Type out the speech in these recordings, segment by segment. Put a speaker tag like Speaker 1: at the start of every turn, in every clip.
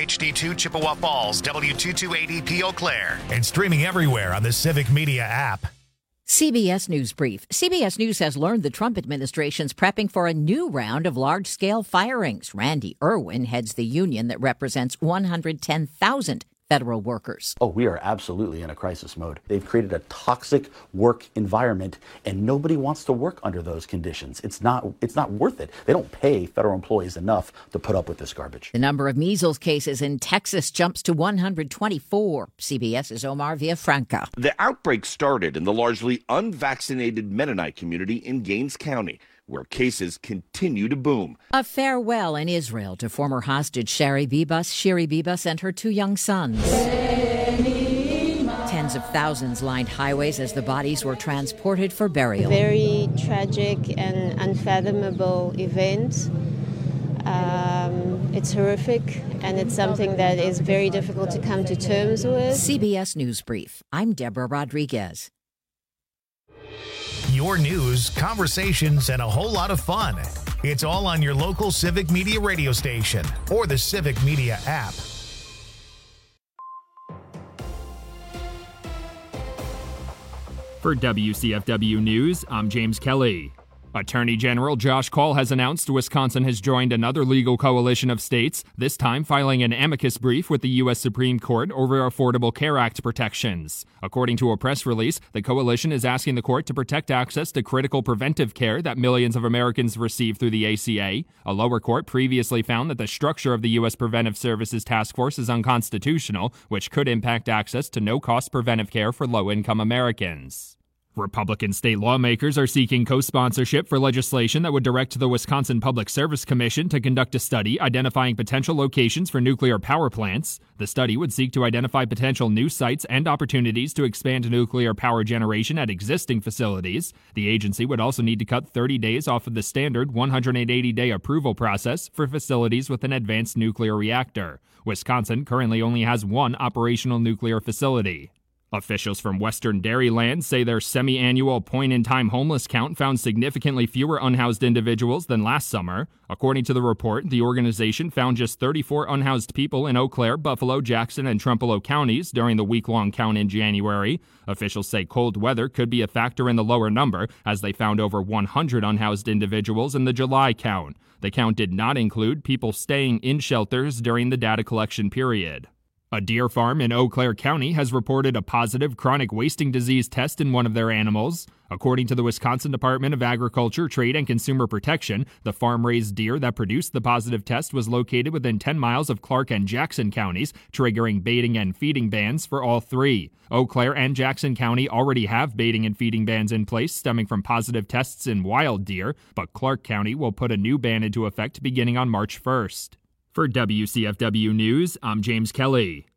Speaker 1: WHD2 Chippewa Falls, W228EP Eau Claire, and streaming everywhere on the Civic Media app.
Speaker 2: CBS News Brief. CBS News has learned the Trump administration's prepping for a new round of large-scale firings. Randy Irwin heads the union that represents 110,000 federal workers.
Speaker 3: Oh, we are absolutely in a crisis mode. They've created a toxic work environment, and nobody wants to work under those conditions. It's not worth it. They don't pay federal employees enough to put up with this garbage.
Speaker 2: The number of measles cases in Texas jumps to 124. CBS's Omar Villafranca.
Speaker 4: The outbreak started in the largely unvaccinated Mennonite community in Gaines County, where cases continue to boom.
Speaker 2: A farewell in Israel to former hostage Shiri Bibas and her 2 young sons. Tens of thousands lined highways as the bodies were transported for burial.
Speaker 5: Very tragic and unfathomable event. It's horrific, and it's something that is very difficult to come to terms with.
Speaker 2: CBS News Brief. I'm Deborah Rodriguez.
Speaker 1: Your news, conversations, and a whole lot of fun. It's all on your local Civic Media radio station or the Civic Media app.
Speaker 6: For WCFW News, I'm James Kelly. Attorney General Josh Kaul has announced Wisconsin has joined another legal coalition of states, this time filing an amicus brief with the U.S. Supreme Court over Affordable Care Act protections. According to a press release, the coalition is asking the court to protect access to critical preventive care that millions of Americans receive through the ACA. A lower court previously found that the structure of the U.S. Preventive Services Task Force is unconstitutional, which could impact access to no-cost preventive care for low-income Americans. Republican state lawmakers are seeking co-sponsorship for legislation that would direct the Wisconsin Public Service Commission to conduct a study identifying potential locations for nuclear power plants. The study would seek to identify potential new sites and opportunities to expand nuclear power generation at existing facilities. The agency would also need to cut 30 days off of the standard 180-day approval process for facilities with an advanced nuclear reactor. Wisconsin currently only has one operational nuclear facility. Officials from Western Dairyland say their semi-annual point-in-time homeless count found significantly fewer unhoused individuals than last summer. According to the report, the organization found just 34 unhoused people in Eau Claire, Buffalo, Jackson, and Trempealeau counties during the week-long count in January. Officials say cold weather could be a factor in the lower number, as they found over 100 unhoused individuals in the July count. The count did not include people staying in shelters during the data collection period. A deer farm in Eau Claire County has reported a positive chronic wasting disease test in one of their animals. According to the Wisconsin Department of Agriculture, Trade, and Consumer Protection, the farm-raised deer that produced the positive test was located within 10 miles of Clark and Jackson counties, triggering baiting and feeding bans for all three. Eau Claire and Jackson County already have baiting and feeding bans in place stemming from positive tests in wild deer, but Clark County will put a new ban into effect beginning on March 1st. For WCFW News, I'm James Kelly.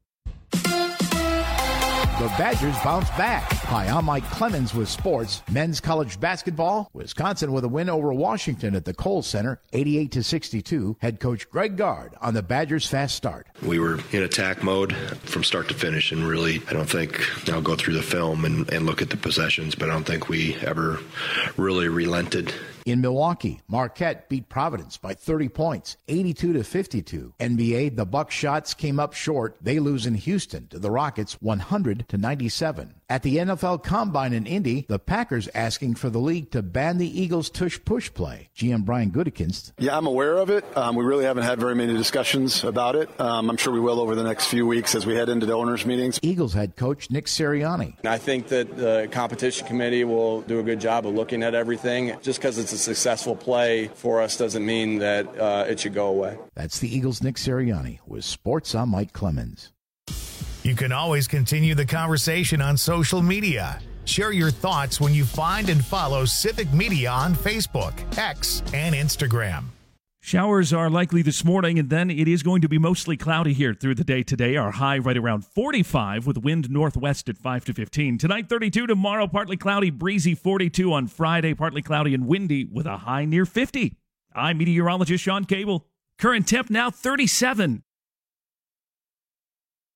Speaker 7: The Badgers bounce back. Hi, I'm Mike Clemens with sports. Men's college basketball. Wisconsin with a win over Washington at the Kohl Center, 88-62. Head coach Greg Gard on the Badgers' fast start.
Speaker 8: We were in attack mode from start to finish, and really, I don't think, I'll go through the film and look at the possessions, but I don't think we ever really relented.
Speaker 7: In Milwaukee, Marquette beat Providence by 30 points, 82-52. NBA, the Buckshot came up short. They lose in Houston to the Rockets, 100-97. At the NFL Combine in Indy, the Packers asking for the league to ban the Eagles' tush-push play. GM Brian Gutekunst.
Speaker 9: Yeah, I'm aware of it. We really haven't had very many discussions about it. I'm sure we will over the next few weeks as we head into the owners' meetings.
Speaker 7: Eagles head coach Nick Sirianni.
Speaker 10: I think that the competition committee will do a good job of looking at everything. Just because it's a successful play for us doesn't mean that it should go away.
Speaker 7: That's the Eagles' Nick Sirianni. With sports, I'm Mike Clemens.
Speaker 1: You can always continue the conversation on social media. Share your thoughts when you find and follow Civic Media on Facebook, X, and Instagram.
Speaker 11: Showers are likely this morning, and then it is going to be mostly cloudy here through the day today. Our high right around 45 with wind northwest at 5 to 15. Tonight, 32. Tomorrow, partly cloudy, breezy 42. On Friday, partly cloudy and windy with a high near 50. I'm meteorologist Sean Cable. Current temp now 37.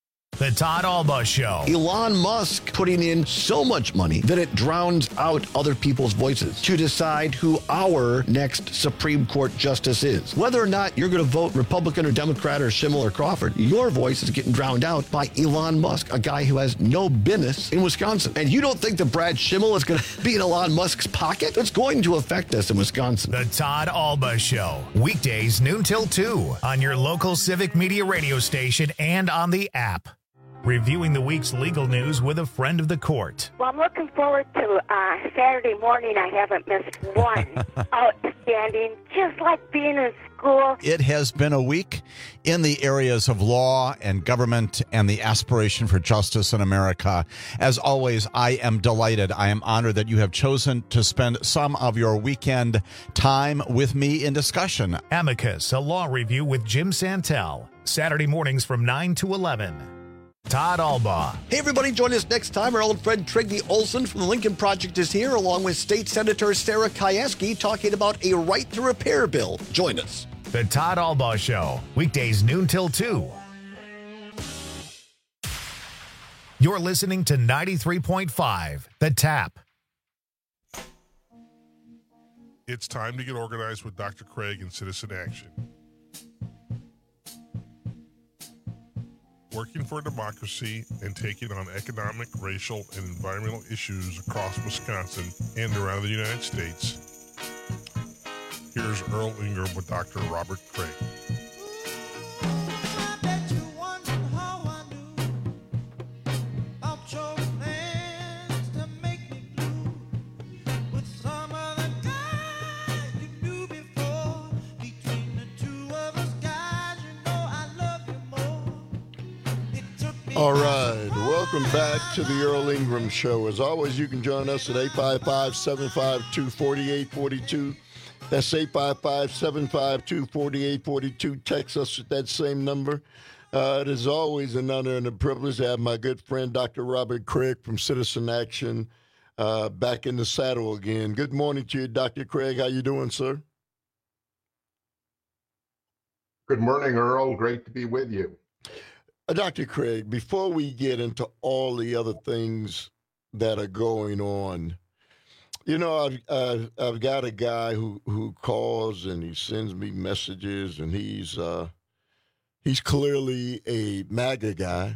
Speaker 1: The Todd Alba Show.
Speaker 12: Elon Musk putting in so much money that it drowns out other people's voices to decide who our next Supreme Court justice is. Whether or not you're going to vote Republican or Democrat or Schimmel or Crawford, your voice is getting drowned out by Elon Musk, a guy who has no business in Wisconsin. And you don't think that Brad Schimmel is going to be in Elon Musk's pocket? It's going to affect us in Wisconsin.
Speaker 1: The Todd Alba Show. Weekdays noon till 2 on your local Civic Media radio station and on the app. Reviewing the week's legal news with a friend of the court.
Speaker 13: Well, I'm looking forward to Saturday morning. I haven't missed one. Outstanding, just like being in school.
Speaker 14: It has been a week in the areas of law and government and the aspiration for justice in America. As always, I am delighted. I am honored that you have chosen to spend some of your weekend time with me in discussion.
Speaker 1: Amicus, a law review with Jim Santel. Saturday mornings from 9 to 11. Todd Alba.
Speaker 12: Hey, everybody, join us next time. Our old friend Trygve Olsen from the Lincoln Project is here, along with State Senator Sarah Kieski, talking about a right to repair bill. Join us.
Speaker 1: The Todd Alba Show, weekdays noon till 2. You're listening to 93.5, The Tap.
Speaker 15: It's time to get organized with Dr. Craig and Citizen Action. Working for democracy and taking on economic, racial, and environmental issues across Wisconsin and around the United States. Here's Earl Ingram with Dr. Robert Craig.
Speaker 16: All right, welcome back to the Earl Ingram Show. As always, you can join us at 855-752-4842. That's 855-752-4842. Text us at that same number. It is always an honor and a privilege to have my good friend, Dr. Robert Craig from Citizen Action, back in the saddle again. Good morning to you, Dr. Craig. How you doing, sir?
Speaker 17: Good morning, Earl. Great to be with you.
Speaker 16: Dr. Craig, before we get into all the other things that are going on, you know, I've got a guy who calls and he sends me messages, and he's clearly a MAGA guy,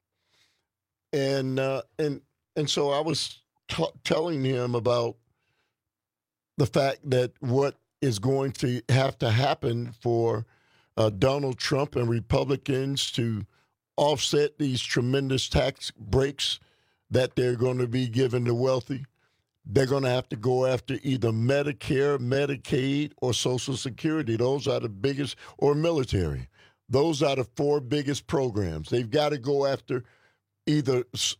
Speaker 16: and so I was telling him about the fact that what is going to have to happen for Donald Trump and Republicans to offset these tremendous tax breaks that they're going to be giving the wealthy. They're going to have to go after either Medicare, Medicaid, or Social Security. Those are the biggest, or military. Those are the four biggest programs. They've got to go after either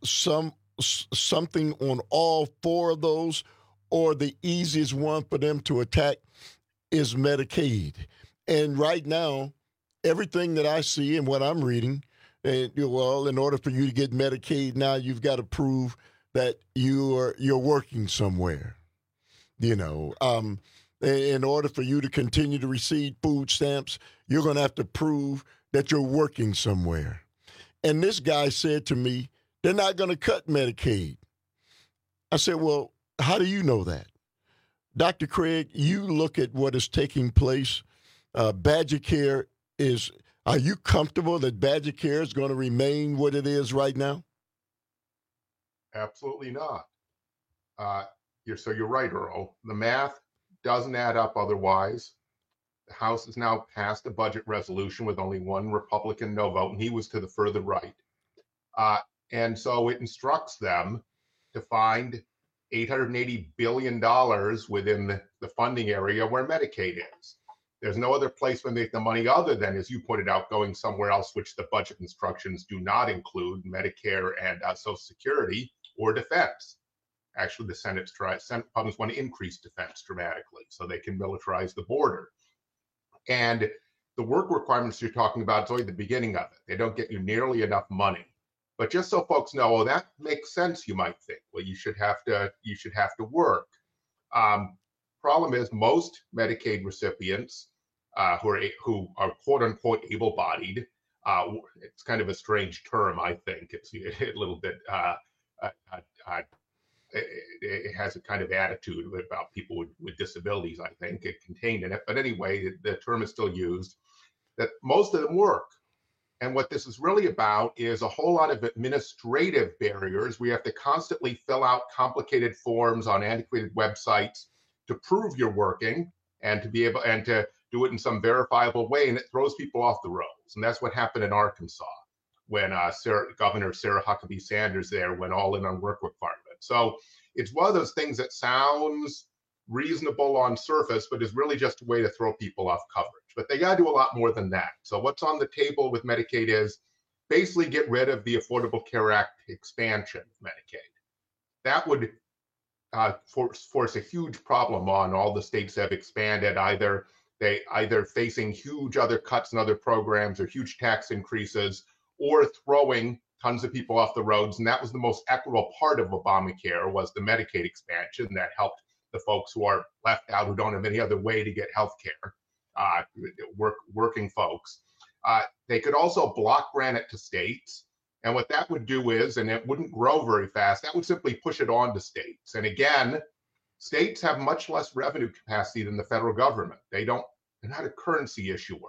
Speaker 16: something on all four of those, or the easiest one for them to attack is Medicaid. And right now, everything that I see and what I'm reading, well, in order for you to get Medicaid now, you've got to prove that you're working somewhere. You know, in order for you to continue to receive food stamps, you're going to have to prove that you're working somewhere. And this guy said to me, they're not going to cut Medicaid. I said, well, how do you know that? Dr. Craig, you look at what is taking place. Badger Care is... Are you comfortable that Badger Care is going to remain what it is right now?
Speaker 17: Absolutely not. You're right, Earl. The math doesn't add up otherwise. The House has now passed a budget resolution with only one Republican no vote, and he was to the further right. And so it instructs them to find $880 billion within the funding area where Medicaid is. There's no other place to make the money other than, as you pointed out, going somewhere else, which the budget instructions do not include Medicare and Social Security or defense. Actually, the Senate Republicans want to increase defense dramatically so they can militarize the border. And the work requirements you're talking about is only the beginning of it. They don't get you nearly enough money. But just so folks know, that makes sense, you might think. Well, you should have to work. Problem is, most Medicaid recipients who are quote unquote able-bodied It's kind of a strange term, I think. It's a little bit, it has a kind of attitude about people with disabilities, I think, it contained in it. But anyway, the term is still used, that most of them work. And what this is really about is a whole lot of administrative barriers. We have to constantly fill out complicated forms on antiquated websites to prove you're working and to be able and to do it in some verifiable way. And it throws people off the rails. And that's what happened in Arkansas when Governor Sarah Huckabee Sanders there went all in on work requirements. So it's one of those things that sounds reasonable on surface, but is really just a way to throw people off coverage. But they got to do a lot more than that. So what's on the table with Medicaid is basically get rid of the Affordable Care Act expansion of Medicaid. That would force a huge problem on all the states that have expanded, either facing huge other cuts in other programs or huge tax increases, or throwing tons of people off the roads. And that was the most equitable part of Obamacare, was the Medicaid expansion that helped the folks who are left out, who don't have any other way to get health care, working folks. They could also block grant it to states. And what that would do is, and it wouldn't grow very fast, that would simply push it on to states. And again, states have much less revenue capacity than the federal government. They're not a currency issuer.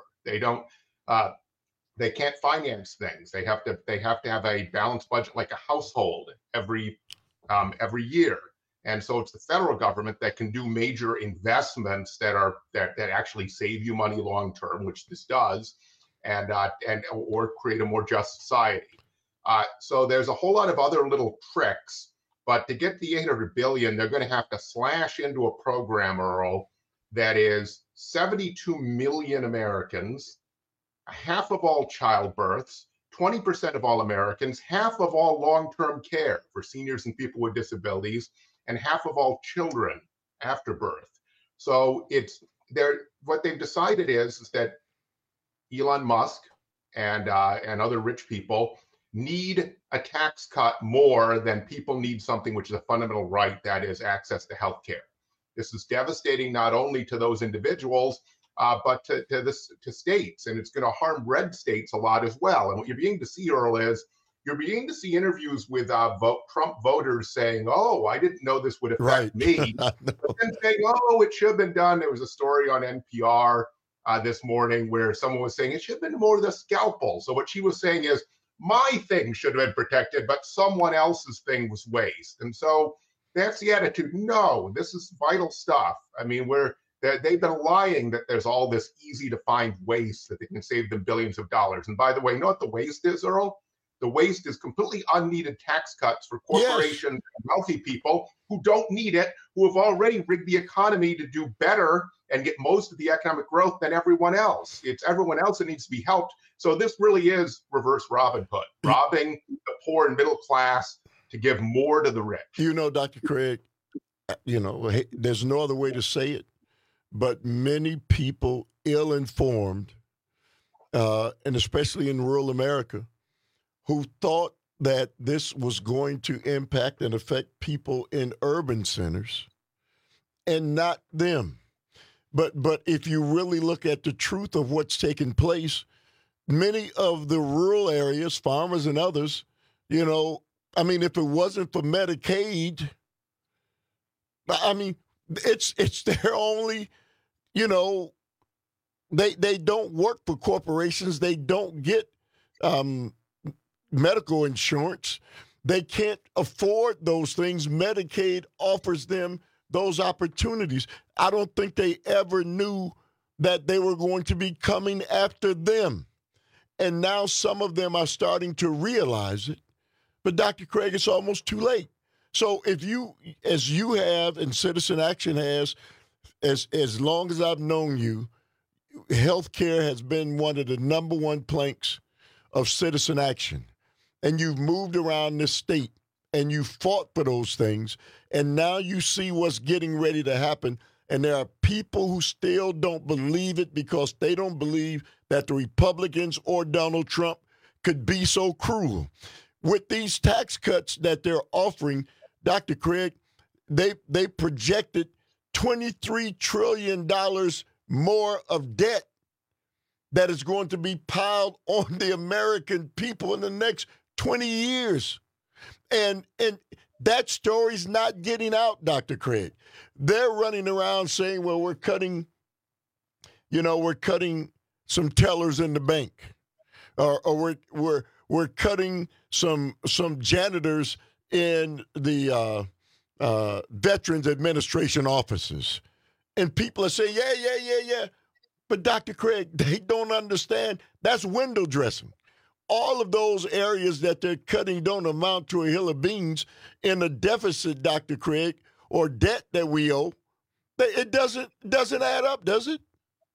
Speaker 17: They can't finance things. They have to have a balanced budget like a household every year. And so it's the federal government that can do major investments that actually save you money long term, which this does, and or create a more just society. So there's a whole lot of other little tricks, but to get the $800 billion, they're going to have to slash into a program, Earl, that is 72 million Americans, half of all childbirths, 20% of all Americans, half of all long-term care for seniors and people with disabilities, and half of all children after birth. So what they've decided is that Elon Musk and other rich people need a tax cut more than people need something which is a fundamental right, that is access to health care. This is devastating not only to those individuals, but to states, and it's going to harm red states a lot as well. And what you're beginning to see, Earl, is you're beginning to see interviews with Trump voters saying, "Oh, I didn't know this would affect me," but then saying, "Oh, it should have been done." There was a story on NPR this morning where someone was saying it should have been more the scalpel. So what she was saying is, my thing should have been protected, but someone else's thing was waste. And so that's the attitude. No, this is vital stuff. I mean, they've been lying that there's all this easy to find waste that they can save them billions of dollars. And by the way, you know what the waste is, Earl? The waste is completely unneeded tax cuts for corporations and wealthy people who don't need it, who have already rigged the economy to do better and get most of the economic growth than everyone else. It's everyone else that needs to be helped. So this really is reverse Robin Hood, robbing the poor and middle class to give more to the rich.
Speaker 16: You know, Dr. Craig, there's no other way to say it, but many people ill-informed, and especially in rural America, who thought that this was going to impact and affect people in urban centers and not them. But if you really look at the truth of what's taking place, many of the rural areas, farmers and others, if it wasn't for Medicaid, it's their only, they don't work for corporations. They don't get medical insurance. They can't afford those things. Medicaid offers them those opportunities. I don't think they ever knew that they were going to be coming after them. And now some of them are starting to realize it. But Dr. Craig, it's almost too late. So if you, as you have and Citizen Action has, as long as I've known you, healthcare has been one of the number one planks of Citizen Action. And you've moved around this state and you fought for those things. And now you see what's getting ready to happen. And there are people who still don't believe it because they don't believe that the Republicans or Donald Trump could be so cruel. With these tax cuts that they're offering, Dr. Craig, they projected $23 trillion more of debt that is going to be piled on the American people in the next 20 years. And that story's not getting out, Dr. Craig. They're running around saying, well, we're cutting some tellers in the bank. Or we're cutting some janitors in the Veterans Administration offices. And people are saying, yeah. But Dr. Craig, they don't understand. That's window dressing. All of those areas that they're cutting don't amount to a hill of beans in a deficit, Dr. Craig, or debt that we owe. It doesn't add up, does it?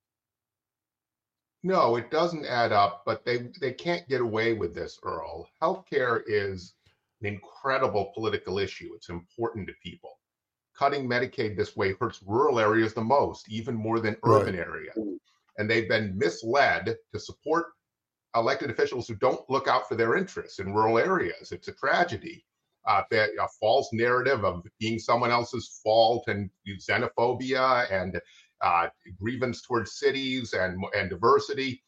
Speaker 17: No, it doesn't add up, but they can't get away with this, Earl. Healthcare is an incredible political issue. It's important to people. Cutting Medicaid this way hurts rural areas the most, even more than urban areas. And they've been misled to support elected officials who don't look out for their interests in rural areas. It's a tragedy. A false narrative of being someone else's fault and xenophobia and grievance towards cities and diversity.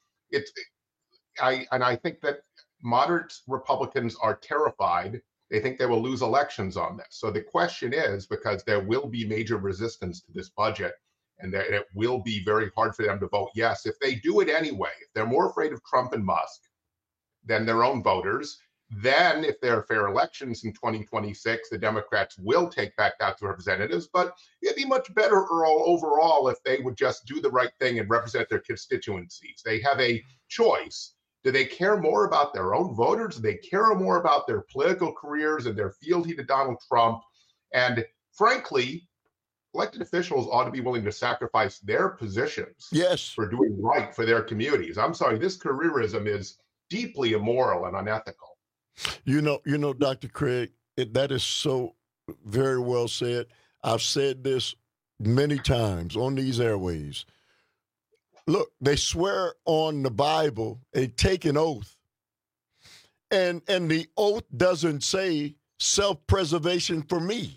Speaker 17: I think that moderate Republicans are terrified. They think they will lose elections on this. So the question is, because there will be major resistance to this budget, and that it will be very hard for them to vote yes. If they do it anyway, if they're more afraid of Trump and Musk than their own voters, then if there are fair elections in 2026, the Democrats will take back House of Representatives. But it'd be much better, Earl, overall, if they would just do the right thing and represent their constituencies. They have a choice. Do they care more about their own voters? Do they care more about their political careers and their fealty to Donald Trump? And frankly, elected officials ought to be willing to sacrifice their positions for doing right for their communities. I'm sorry, this careerism is deeply immoral and unethical.
Speaker 16: You know, Dr. Craig, that is so very well said. I've said this many times on these airways. Look, they swear on the Bible, they take an oath. And the oath doesn't say self-preservation for me.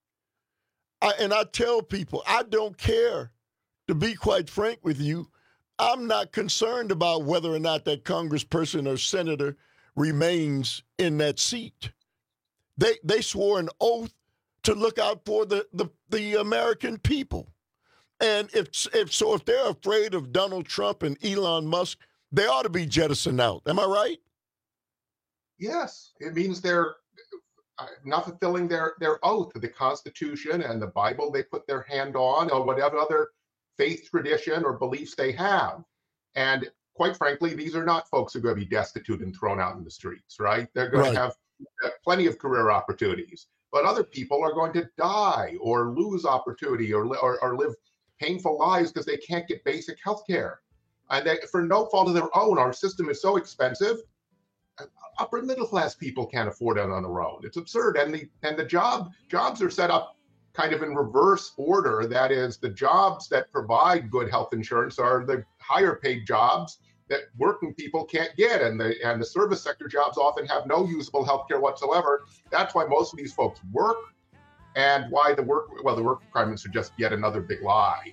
Speaker 16: I tell people, I don't care. To be quite frank with you, I'm not concerned about whether or not that congressperson or senator remains in that seat. They swore an oath to look out for the American people. And if they're afraid of Donald Trump and Elon Musk, they ought to be jettisoned out. Am I right?
Speaker 17: Yes. It means they're not fulfilling their oath to the Constitution and the Bible they put their hand on, or whatever other faith tradition or beliefs they have. And quite frankly, these are not folks who are going to be destitute and thrown out in the streets, right? They're going to have plenty of career opportunities. But other people are going to die or lose opportunity or live painful lives because they can't get basic health care. And for no fault of their own, our system is so expensive. Upper middle class people can't afford it on their own. It's absurd. And the jobs are set up kind of in reverse order. That is, the jobs that provide good health insurance are the higher paid jobs that working people can't get. And the service sector jobs often have no usable health care whatsoever. That's why most of these folks work, and why the work requirements are just yet another big lie.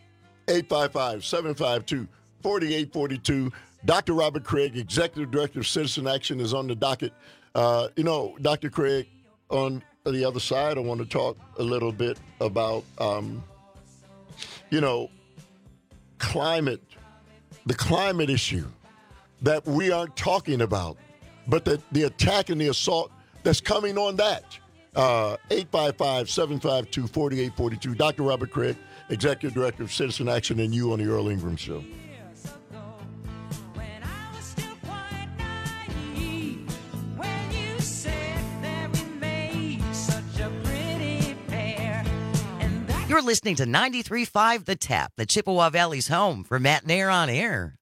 Speaker 16: 855-752-4842. Dr. Robert Craig, Executive Director of Citizen Action, is on the docket. Dr. Craig, on the other side, I want to talk a little bit about, climate, the climate issue that we aren't talking about, but the attack and the assault that's coming on that. 855-752-4842. Dr. Robert Craig, Executive Director of Citizen Action, and you on the Earl Ingram Show.
Speaker 18: You're listening to 93.5 The Tap, the Chippewa Valley's home for Matt and Air on Air.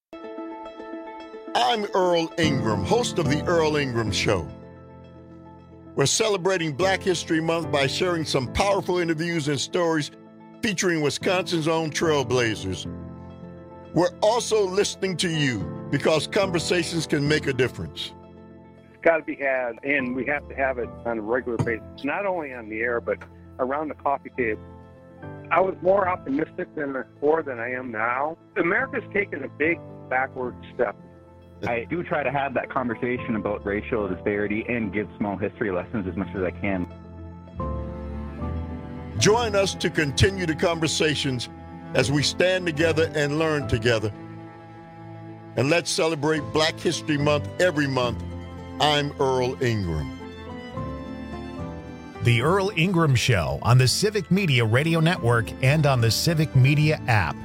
Speaker 16: I'm Earl Ingram, host of the Earl Ingram Show. We're celebrating Black History Month by sharing some powerful interviews and stories featuring Wisconsin's own trailblazers. We're also listening to you because conversations can make a difference.
Speaker 19: It's got to be had, and we have to have it on a regular basis, not only on the air, but around the coffee table. I was more optimistic before than I am now. America's taken a big backward step.
Speaker 20: I do try to have that conversation about racial disparity and give small history lessons as much as I can.
Speaker 16: Join us to continue the conversations as we stand together and learn together. And let's celebrate Black History Month every month. I'm Earl Ingram.
Speaker 1: The Earl Ingram Show on the Civic Media Radio Network and on the Civic Media app.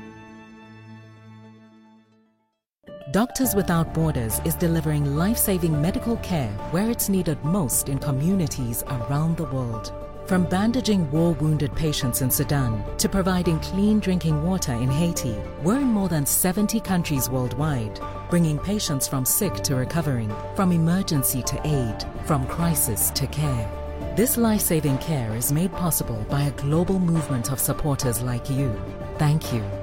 Speaker 21: Doctors Without Borders is delivering life-saving medical care where it's needed most in communities around the world. From bandaging war-wounded patients in Sudan to providing clean drinking water in Haiti, we're in more than 70 countries worldwide, bringing patients from sick to recovering, from emergency to aid, from crisis to care. This life-saving care is made possible by a global movement of supporters like you. Thank you.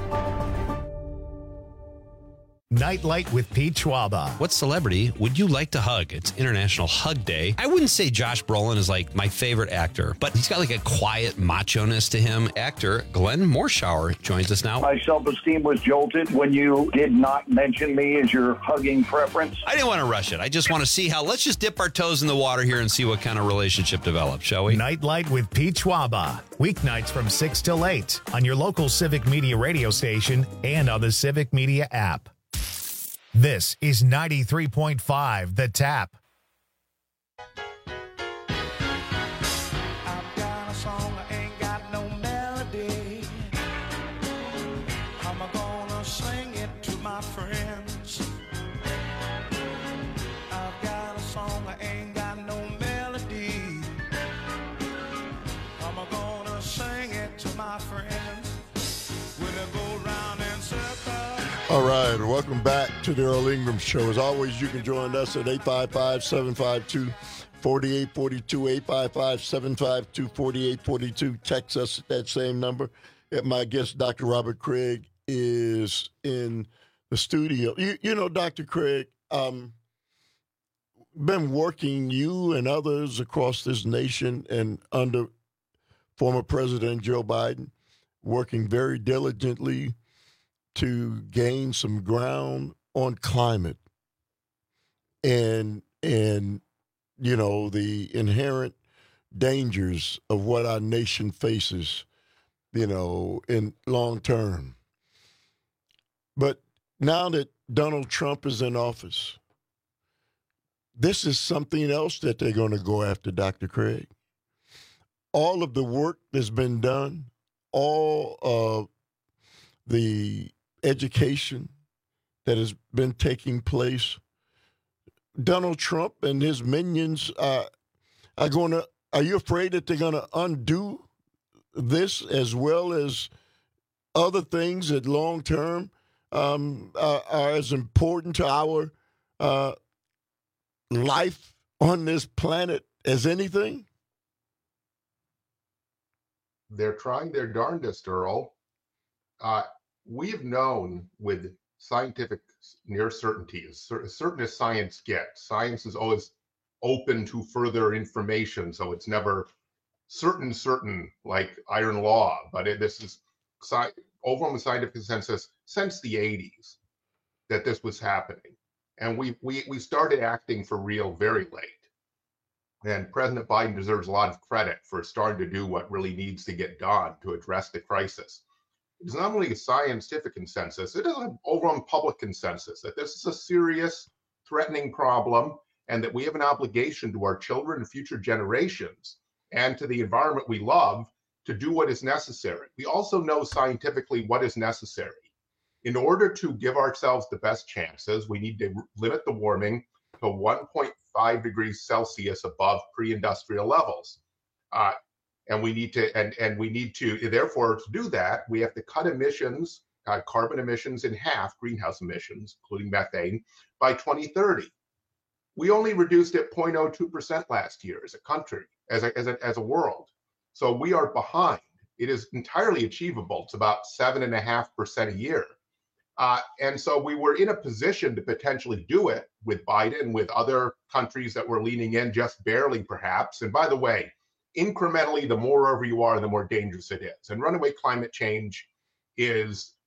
Speaker 1: Nightlight with Pete Schwaba.
Speaker 22: What celebrity would you like to hug? It's International Hug Day. I wouldn't say Josh Brolin is like my favorite actor, but he's got like a quiet macho-ness to him. Actor Glenn Morshower joins us now.
Speaker 23: My self-esteem was jolted when you did not mention me as your hugging preference.
Speaker 22: I didn't want to rush it. I just want to see how, let's just dip our toes in the water here and see what kind of relationship develops, shall we?
Speaker 1: Nightlight with Pete Schwaba. Weeknights from 6 till 8 on your local Civic Media radio station and on the Civic Media app. This is 93.5 The Tap.
Speaker 24: I've got a song, I ain't got no melody. How am I gonna sing it to my friends? I've got a song, I ain't got no melody. How am I gonna sing it to my friends? When I go round in circles.
Speaker 16: All right, welcome back to the Earl Ingram Show. As always, you can join us at 855-752-4842, 855-752-4842. Text us at that same number. My guest, Dr. Robert Craig, is in the studio. You know, Dr. Craig, been working, you and others across this nation and under former President Joe Biden, working very diligently to gain some ground on climate and you know, the inherent dangers of what our nation faces, you know, in long term. But now that Donald Trump is in office, this is something else that they're going to go after, Dr. Craig. All of the work that's been done, all of the education that has been taking place, Donald Trump and his minions are you afraid that they're going to undo this as well as other things that long term are as important to our life on this planet as anything?
Speaker 17: They're trying their darndest, Earl. We've known with scientific near certainty, as certain as science gets, science is always open to further information, so it's never certain like iron law, but this is overall scientific consensus since the 80s that this was happening. And we started acting for real very late. And President Biden deserves a lot of credit for starting to do what really needs to get done to address the crisis. It's not only a scientific consensus, it is an overall public consensus that this is a serious, threatening problem and that we have an obligation to our children and future generations and to the environment we love to do what is necessary. We also know scientifically what is necessary. In order to give ourselves the best chances, we need to limit the warming to 1.5 degrees Celsius above pre-industrial levels. And we need to, therefore, to do that, we have to cut emissions, carbon emissions in half, greenhouse emissions, including methane, by 2030. We only reduced it 0.02% last year as a country, as a world. So we are behind. It is entirely achievable. It's about 7.5% a year. And so we were in a position to potentially do it with Biden, with other countries that were leaning in just barely, perhaps. And by the way, incrementally, the more over you are, the more dangerous it is. And runaway climate change is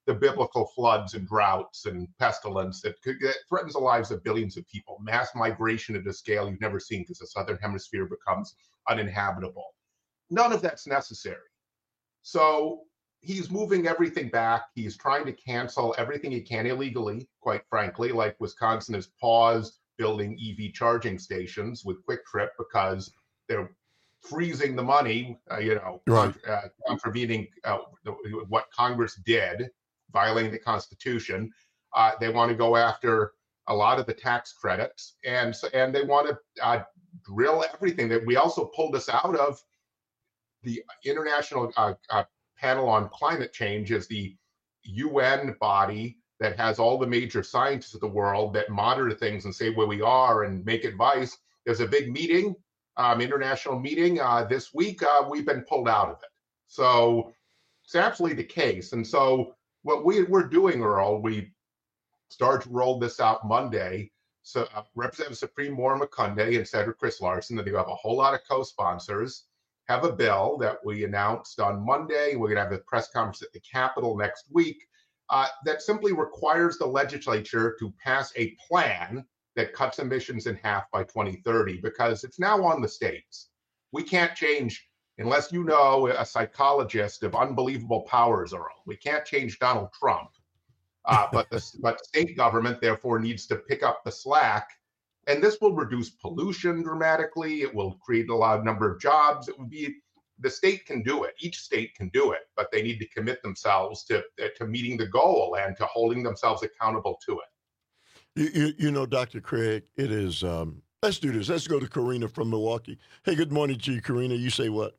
Speaker 17: the biblical floods and droughts and pestilence that threatens the lives of billions of people, mass migration at a scale you've never seen because the southern hemisphere becomes uninhabitable. None of that's necessary. So he's moving everything back. He's trying to cancel everything he can illegally, quite frankly, like Wisconsin has paused building EV charging stations with Quick Trip because they're freezing the money, contravening what Congress did, violating the Constitution. They want to go after a lot of the tax credits, and they want to drill everything. That we also pulled us out of the International Panel on Climate Change, is the UN body that has all the major scientists of the world that monitor things and say where we are and make advice. There's a big meeting, international meeting this week. We've been pulled out of it. So it's absolutely the case. And so what we're doing, Earl, we started to roll this out Monday. So Representative Supreme Maura McConaughey and Senator Chris Larson, that they have a whole lot of co-sponsors, have a bill that we announced on Monday. We're going to have a press conference at the Capitol next week that simply requires the legislature to pass a plan that cuts emissions in half by 2030, because it's now on the states. We can't change, unless you know a psychologist of unbelievable powers, Earl. We can't change Donald Trump. But state government, therefore, needs to pick up the slack. And this will reduce pollution dramatically. It will create a large number of jobs. It would be, the state can do it. Each state can do it, but they need to commit themselves to meeting the goal and to holding themselves accountable to it.
Speaker 16: You know, Dr. Craig, it is, let's do this. Let's go to Karina from Milwaukee. Hey, good morning to you, Karina. You say what?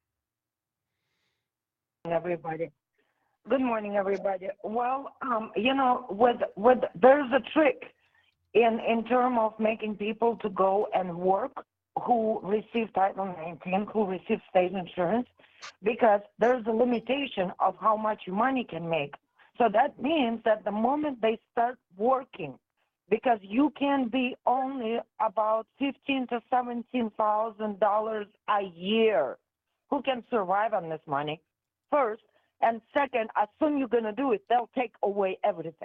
Speaker 2: Everybody. Good morning, everybody. Well, there's a trick in terms of making people to go and work who receive Title 19, who receive state insurance, because there's a limitation of how much money can make. So that means that the moment they start working, because you can be only about $15,000 to $17,000 a year, who can survive on this money, first. And second, as soon as you're going to do it, they'll take away everything.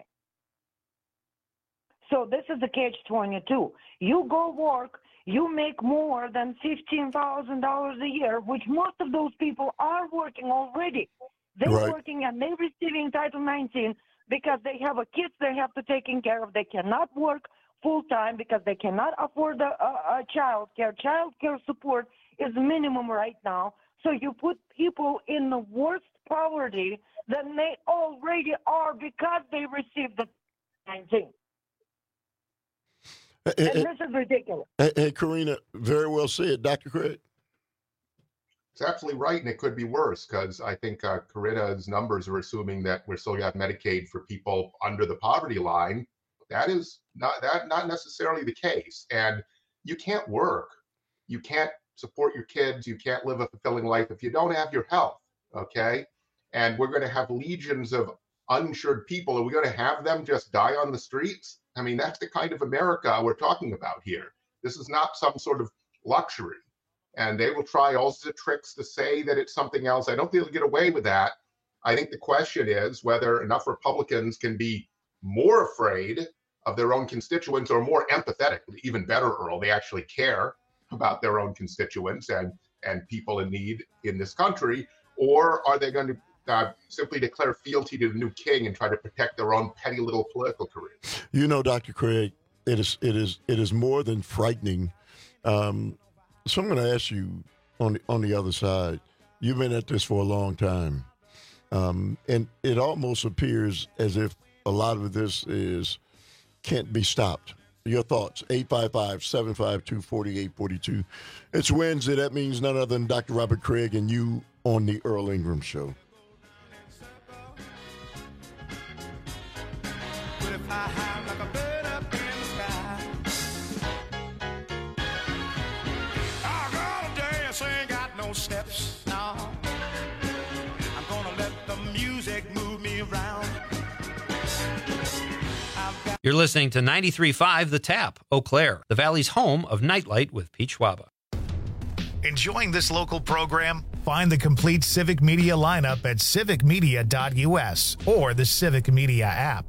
Speaker 2: So this is the catch-22. You go work, you make more than $15,000 a year, which most of those people are working already. They're working and they're receiving Title 19 because they have a kids they have to take care of. They cannot work full-time because they cannot afford a child care. Child care support is minimum right now. So you put people in the worst poverty than they already are because they received the 19. And this is ridiculous.
Speaker 16: Hey, Karina, very well said. Dr. Craig?
Speaker 17: It's absolutely right, and it could be worse, because I think Karina's numbers are assuming that we're still going to have Medicaid for people under the poverty line. That is not necessarily the case. And you can't work. You can't support your kids. You can't live a fulfilling life if you don't have your health, okay? And we're going to have legions of uninsured people. Are we going to have them just die on the streets? I mean, that's the kind of America we're talking about here. This is not some sort of luxury. And they will try all sorts of tricks to say that it's something else. I don't think they'll get away with that. I think the question is whether enough Republicans can be more afraid of their own constituents or more empathetic, even better, Earl. They actually care about their own constituents and people in need in this country. Or are they going to simply declare fealty to the new king and try to protect their own petty little political careers?
Speaker 16: You know, Dr. Craig, it is more than frightening. So I'm going to ask you on the other side. You've been at this for a long time, and it almost appears as if a lot of this can't be stopped. Your thoughts, 855-752-4842. It's Wednesday. That means none other than Dr. Robert Craig and you on the Earl Ingram Show.
Speaker 24: Steps now. I'm gonna let the music move me around.
Speaker 22: You're listening to 93.5 The Tap, Eau Claire, the Valley's home of Nightlight with Pete Schwaba.
Speaker 1: Enjoying this local program? Find the complete Civic Media lineup at civicmedia.us or the Civic Media app.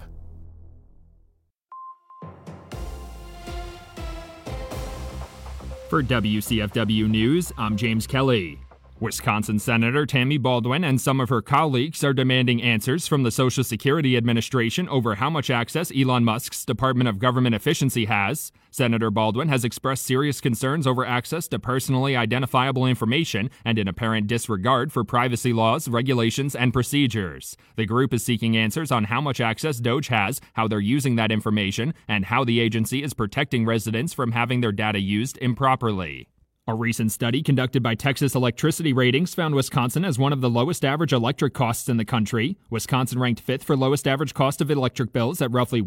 Speaker 3: For WCFW News, I'm James Kelly. Wisconsin Senator Tammy Baldwin and some of her colleagues are demanding answers from the Social Security Administration over how much access Elon Musk's Department of Government Efficiency has. Senator Baldwin has expressed serious concerns over access to personally identifiable information and an apparent disregard for privacy laws, regulations, and procedures. The group is seeking answers on how much access DOJ has, how they're using that information, and how the agency is protecting residents from having their data used improperly. A recent study conducted by Texas Electricity Ratings found Wisconsin as one of the lowest average electric costs in the country. Wisconsin ranked 5th for lowest average cost of electric bills at roughly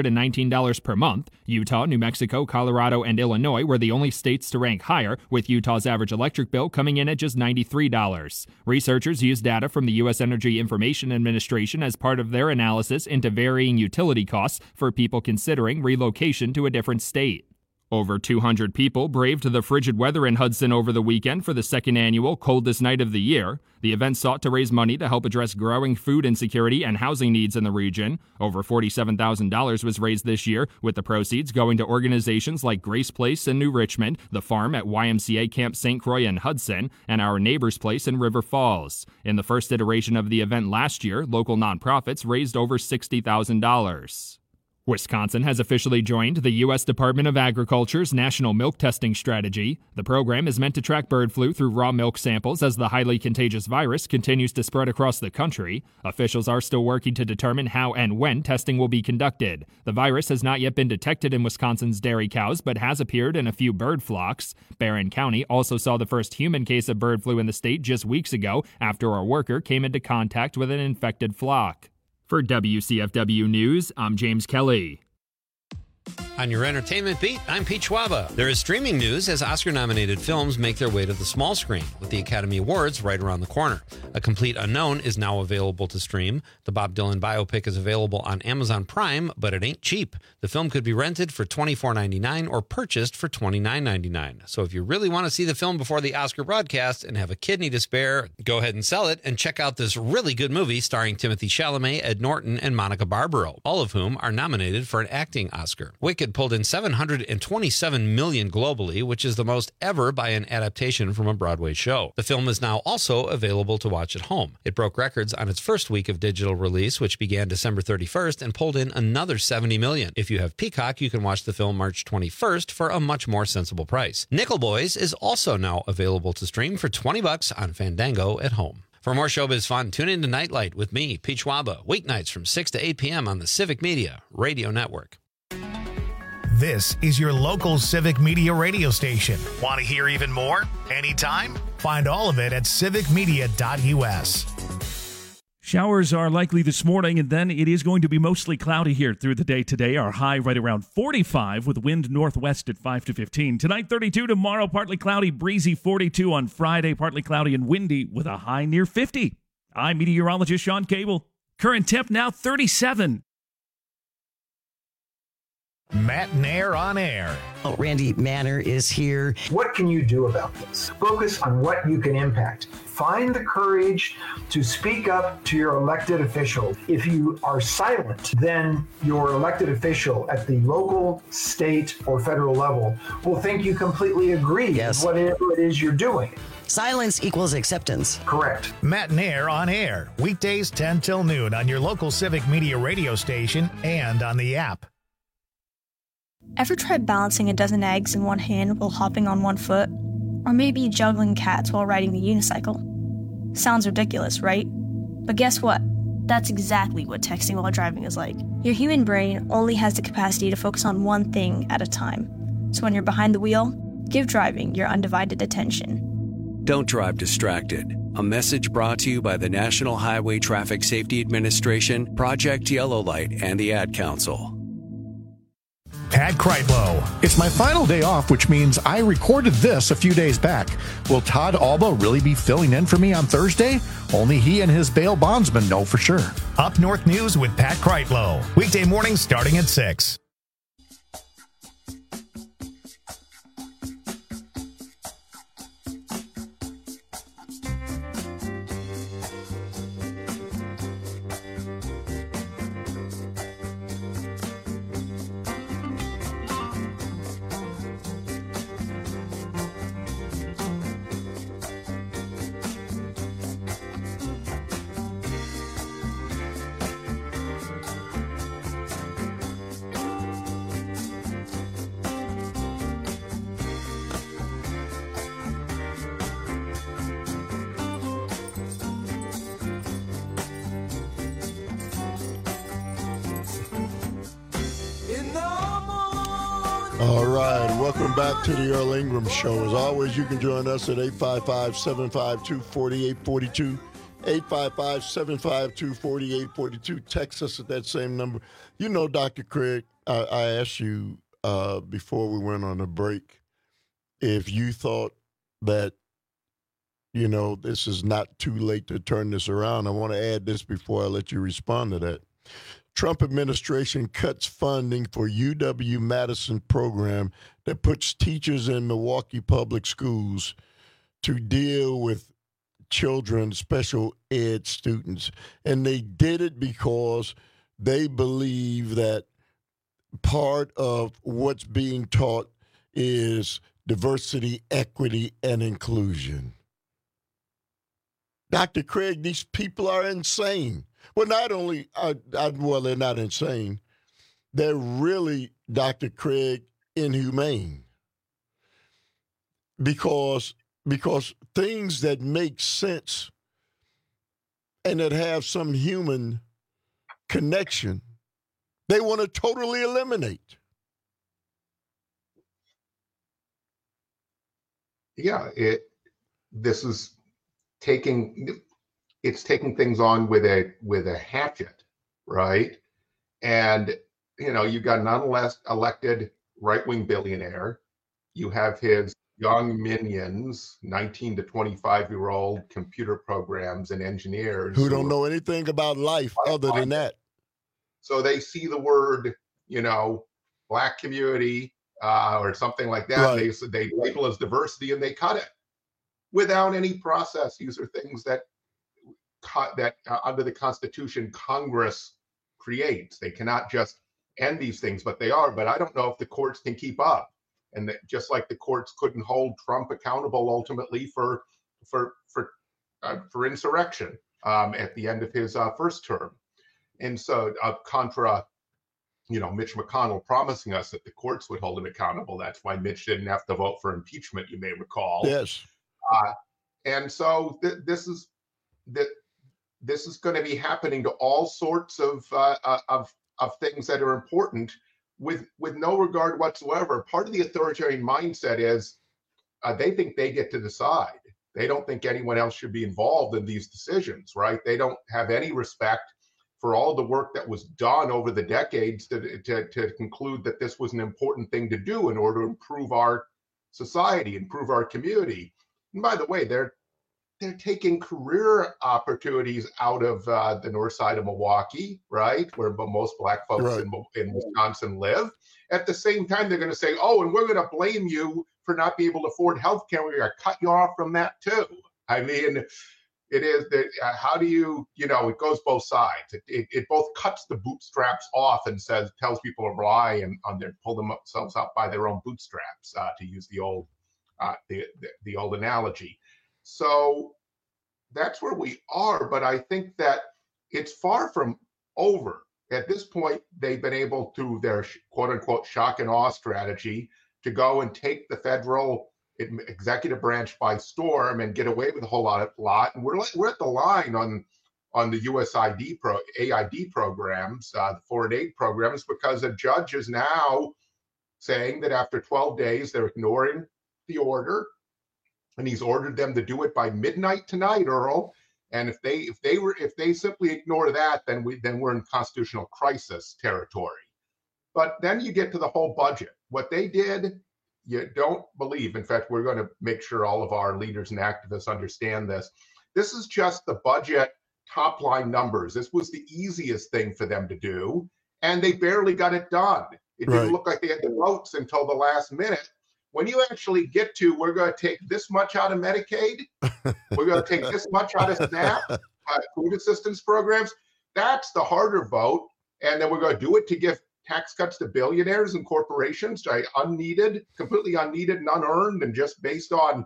Speaker 3: $119 per month. Utah, New Mexico, Colorado, and Illinois were the only states to rank higher, with Utah's average electric bill coming in at just $93. Researchers used data from the U.S. Energy Information Administration as part of their analysis into varying utility costs for people considering relocation to a different state. Over 200 people braved the frigid weather in Hudson over the weekend for the second annual Coldest Night of the Year. The event sought to raise money to help address growing food insecurity and housing needs in the region. Over $47,000 was raised this year, with the proceeds going to organizations like Grace Place in New Richmond, the farm at YMCA Camp St. Croix in Hudson, and Our Neighbor's Place in River Falls. In the first iteration of the event last year, local nonprofits raised over $60,000. Wisconsin has officially joined the U.S. Department of Agriculture's National Milk Testing Strategy. The program is meant to track bird flu through raw milk samples as the highly contagious virus continues to spread across the country. Officials are still working to determine how and when testing will be conducted. The virus has not yet been detected in Wisconsin's dairy cows, but has appeared in a few bird flocks. Barron County also saw the first human case of bird flu in the state just weeks ago after a worker came into contact with an infected flock. For WCFW News, I'm James Kelly.
Speaker 22: On your entertainment beat, I'm Pete Schwaba. There is streaming news as Oscar-nominated films make their way to the small screen, with the Academy Awards right around the corner. A Complete Unknown is now available to stream. The Bob Dylan biopic is available on Amazon Prime, but it ain't cheap. The film could be rented for $24.99 or purchased for $29.99. So if you really want to see the film before the Oscar broadcast and have a kidney to spare, go ahead and sell it and check out this really good movie starring Timothy Chalamet, Ed Norton, and Monica Barbaro, all of whom are nominated for an acting Oscar. Wicked pulled in $727 million globally, which is the most ever by an adaptation from a Broadway show. The film is now also available to watch at home. It broke records on its first week of digital release, which began December 31st, and pulled in another $70 million. If you have Peacock, you can watch the film March 21st for a much more sensible price. Nickel Boys is also now available to stream for $20 on Fandango at home. For more showbiz fun, tune in to Nightlight with me, Pete Schwaba, weeknights from 6 to 8 p.m. on the Civic Media Radio Network.
Speaker 1: This is your local Civic Media radio station. Want to hear even more? Anytime? Find all of it at civicmedia.us.
Speaker 11: Showers are likely this morning, and then it is going to be mostly cloudy here through the day today. Our high right around 45 with wind northwest at 5 to 15. Tonight, 32. Tomorrow, partly cloudy, breezy 42. On Friday, partly cloudy and windy with a high near 50. I'm meteorologist Sean Cable. Current temp now 37.
Speaker 1: Matt Nair on air.
Speaker 4: Oh, Randy Manner is here.
Speaker 5: What can you do about this? Focus on what you can impact. Find the courage to speak up to your elected official. If you are silent, then your elected official at the local, state, or federal level will think you completely agree with whatever it is you're doing.
Speaker 4: Silence equals acceptance.
Speaker 5: Correct.
Speaker 1: Matt Nair on air. Weekdays 10 till noon on your local Civic Media radio station and on the app.
Speaker 6: Ever tried balancing a dozen eggs in one hand while hopping on one foot? Or maybe juggling cats while riding the unicycle? Sounds ridiculous, right? But guess what? That's exactly what texting while driving is like. Your human brain only has the capacity to focus on one thing at a time. So when you're behind the wheel, give driving your undivided attention.
Speaker 25: Don't drive distracted. A message brought to you by the National Highway Traffic Safety Administration, Project Yellow Light, and the Ad Council.
Speaker 1: Pat Kreitlow.
Speaker 26: It's my final day off, which means I recorded this a few days back. Will Todd Alba really be filling in for me on Thursday? Only he and his bail bondsman know for sure.
Speaker 1: Up North News with Pat Kreitlow. Weekday mornings starting at 6.
Speaker 16: All right, welcome back to the Earl Ingram Show. As always, you can join us at 855-752-4842, 855-752-4842. Text us at that same number. You know, Dr. Craig, I asked you before we went on a break if you thought that, you know, this is not too late to turn this around. I want to add this before I let you respond to that. Trump administration cuts funding for UW-Madison program that puts teachers in Milwaukee public schools to deal with children, special ed students. And they did it because they believe that part of what's being taught is diversity, equity, and inclusion. Dr. Craig, these people are insane. Well, not only, well, they're not insane. They're really, Dr. Craig, inhumane. Because things that make sense and that have some human connection, they want to totally eliminate.
Speaker 17: Yeah, this is taking things on with a hatchet, right? And you got an unelected right-wing billionaire. You have his young minions, 19 to 25-year-old computer programs and engineers
Speaker 16: who don't know anything about life other than that.
Speaker 17: So they see the word, black community or something like that. Right. They label as diversity and they cut it without any process. These are things that under the Constitution, Congress creates. They cannot just end these things, but they are. But I don't know if the courts can keep up. And just like the courts couldn't hold Trump accountable ultimately for insurrection at the end of his first term. And so contra, Mitch McConnell promising us that the courts would hold him accountable. That's why Mitch didn't have to vote for impeachment, you may recall.
Speaker 16: Yes.
Speaker 17: And so this is going to be happening to all sorts of things that are important with no regard whatsoever. Part of the authoritarian mindset is they think they get to decide. They don't think anyone else should be involved in these decisions, right? They don't have any respect for all the work that was done over the decades to conclude that this was an important thing to do in order to improve our society, improve our community. And by the way, they're taking career opportunities out of the north side of Milwaukee, right, where most black folks in Wisconsin live. At the same time, they're going to say, oh, and we're going to blame you for not being able to afford health care. We're going to cut you off from that, too. I mean, it is that how do you, it goes both sides. It both cuts the bootstraps off and tells people to rely and pull themselves up by their own bootstraps, to use the old analogy. So that's where we are, but I think that it's far from over. At this point, they've been able to their quote unquote shock and awe strategy to go and take the federal executive branch by storm and get away with a whole lot. And we're at the line on the USAID AID programs, the foreign aid programs, because a judge is now saying that after 12 days, they're ignoring the order. And he's ordered them to do it by midnight tonight, Earl. And if they simply ignore that, then we're in constitutional crisis territory. But then you get to the whole budget. What they did, you don't believe. In fact, we're going to make sure all of our leaders and activists understand this. This is just the budget top line numbers. This was the easiest thing for them to do, and they barely got it done. It didn't look like they had the votes until the last minute. When you actually get to, we're going to take this much out of Medicaid, we're going to take this much out of SNAP, food assistance programs, that's the harder vote. And then we're going to do it to give tax cuts to billionaires and corporations, unneeded, completely unneeded and unearned, and just based on,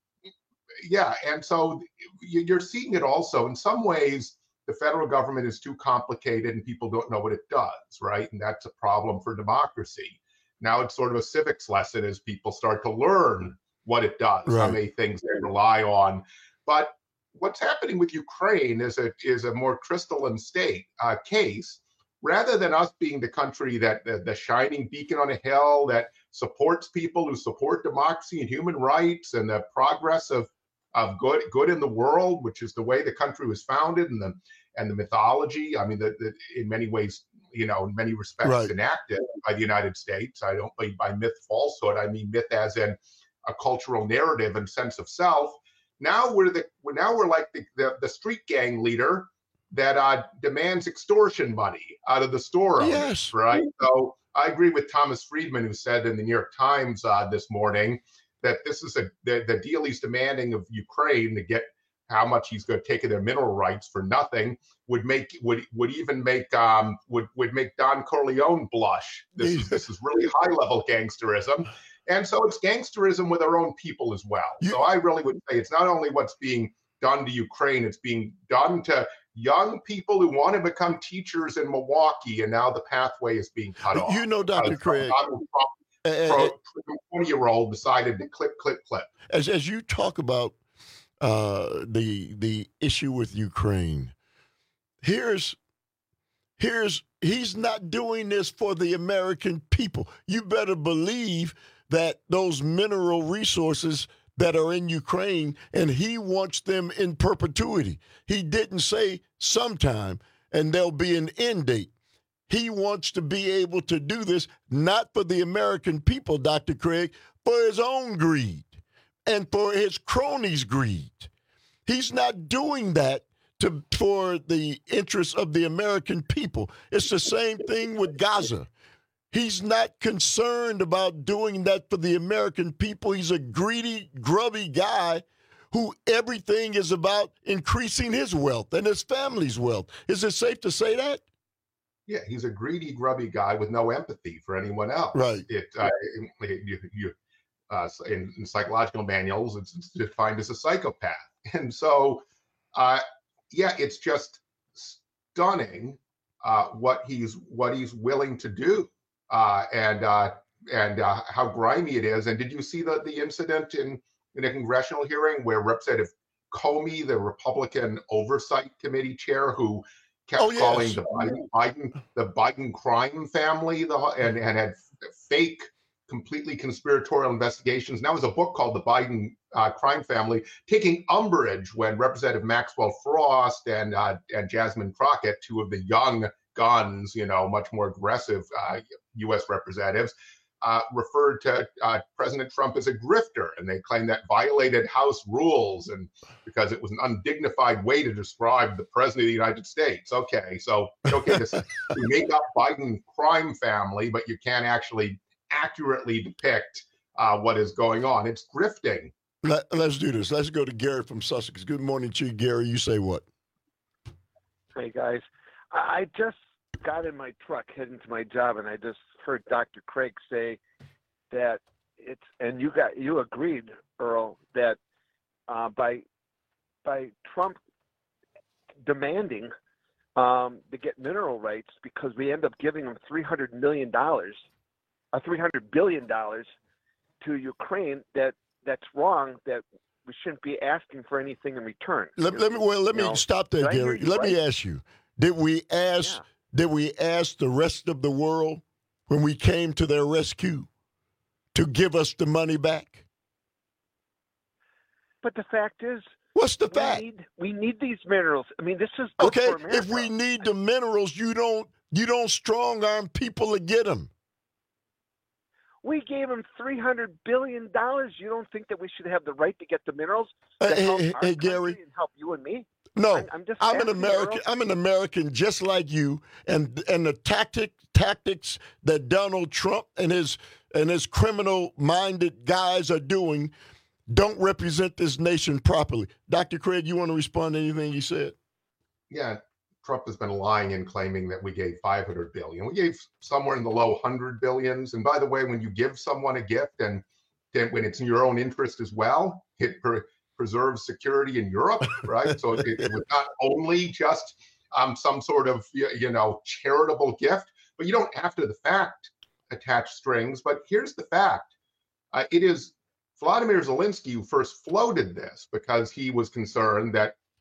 Speaker 17: And so you're seeing it also. In some ways, the federal government is too complicated and people don't know what it does, right? And that's a problem for democracy. Now it's sort of a civics lesson as people start to learn what it does, how many things they rely on. But what's happening with Ukraine is a more crystalline case rather than us being the country that the shining beacon on a hill that supports people who support democracy and human rights and the progress of good in the world, which is the way the country was founded, and the mythology. I mean, in many ways, in many respects, enacted by the United States. I don't mean by myth falsehood. I mean myth as in a cultural narrative and sense of self. Now we're like the street gang leader that demands extortion money out of the store owners,
Speaker 16: yes,
Speaker 17: right? So I agree with Thomas Friedman, who said in the New York Times this morning that this is the deal he's demanding of Ukraine to get how much he's going to take of their mineral rights for nothing would make Don Corleone blush. This is really high level gangsterism. And so it's gangsterism with our own people as well. So I really would say it's not only what's being done to Ukraine, it's being done to young people who want to become teachers in Milwaukee, and now the pathway is being cut off.
Speaker 16: Dr. Craig,
Speaker 17: a 20-year-old decided to clip.
Speaker 16: As you talk about the issue with Ukraine, he's not doing this for the American people. You better believe that those mineral resources that are in Ukraine, and he wants them in perpetuity. He didn't say sometime and there'll be an end date. He wants to be able to do this not for the American people, Dr. Craig, for his own greed and for his cronies' greed. He's not doing that for the interests of the American people. It's the same thing with Gaza. He's not concerned about doing that for the American people. He's a greedy, grubby guy who everything is about increasing his wealth and his family's wealth. Is it safe to say that?
Speaker 17: Yeah, he's a greedy, grubby guy with no empathy for anyone else.
Speaker 16: Right.
Speaker 17: In psychological manuals, it's defined as a psychopath. And so, it's just stunning what he's willing to do. And how grimy it is. And did you see the incident in a congressional hearing where Representative Comey, the Republican Oversight Committee chair, who kept calling the Biden crime family and had fake, completely conspiratorial investigations? And that was a book called The Biden Crime Family, taking umbrage when Representative Maxwell Frost and Jasmine Crockett, two of the young guns, much more aggressive U.S. representatives, referred to President Trump as a grifter, and they claimed that violated House rules, and because it was an undignified way to describe the President of the United States. Okay, so to make up Biden crime family, but you can't actually accurately depict what is going on. It's grifting.
Speaker 16: Let's do this. Let's go to Gary from Sussex. Good morning to you, Gary. You say what?
Speaker 7: Hey, guys. I just got in my truck heading to my job, and I just heard Dr. Craig say that and you agreed, Earl, that by Trump demanding to get mineral rights, because we end up giving him $300 billion to Ukraine, that's wrong, that we shouldn't be asking for anything in return.
Speaker 16: Let me stop there, Gary. Let me ask you. Did we ask the rest of the world when we came to their rescue to give us the money back?
Speaker 7: But the fact is,
Speaker 16: what's the fact?
Speaker 7: We need these minerals. I mean, this is
Speaker 16: okay.
Speaker 7: For America.
Speaker 16: If we need the minerals, you don't strong arm people to get them.
Speaker 7: We gave them $300 billion. You don't think that we should have the right to get the minerals that help our
Speaker 16: Gary,
Speaker 7: and help you and me?
Speaker 16: No, I'm an American. I'm an American just like you, and the tactics that Donald Trump and his criminal-minded guys are doing don't represent this nation properly. Dr. Craig, you want to respond to anything he said?
Speaker 17: Yeah, Trump has been lying and claiming that we gave $500 billion. We gave somewhere in the low $100 billions. And by the way, when you give someone a gift and when it's in your own interest as well, it preserves security in Europe, right? So it was not only just some sort of charitable gift, but you don't, after the fact, attach strings. But here's the fact: it is Vladimir Zelensky who first floated this, because he was concerned that